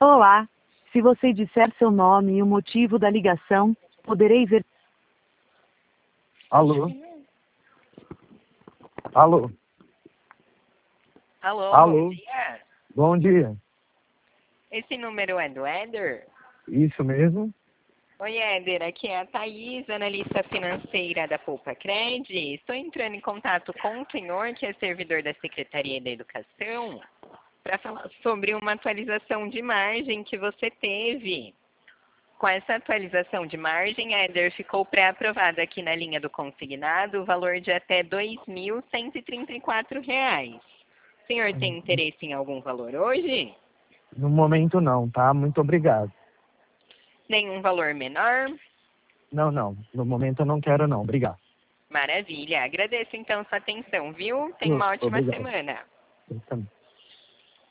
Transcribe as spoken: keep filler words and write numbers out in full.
Olá. Se você disser seu nome e o motivo da ligação, poderei ver. Alô? Alô? Alô, Alô? bom dia. Bom dia. Esse número é do Éder? Isso mesmo? Oi, Éder, aqui é a Thaís, analista financeira da Poupa Cred. Estou entrando em contato com o senhor, que é servidor da Secretaria da Educação, para falar sobre uma atualização de margem que você teve. Com essa atualização de margem, Éder, ficou pré-aprovado aqui na linha do consignado o valor de até dois mil cento e trinta e quatro reais. O senhor tem interesse em algum valor hoje? No momento não, tá? Muito obrigado. Nenhum valor menor? Não, não. No momento eu não quero não. Obrigado. Maravilha. Agradeço então sua atenção, viu? Tenha uma ótima Obrigado. semana. Eu também.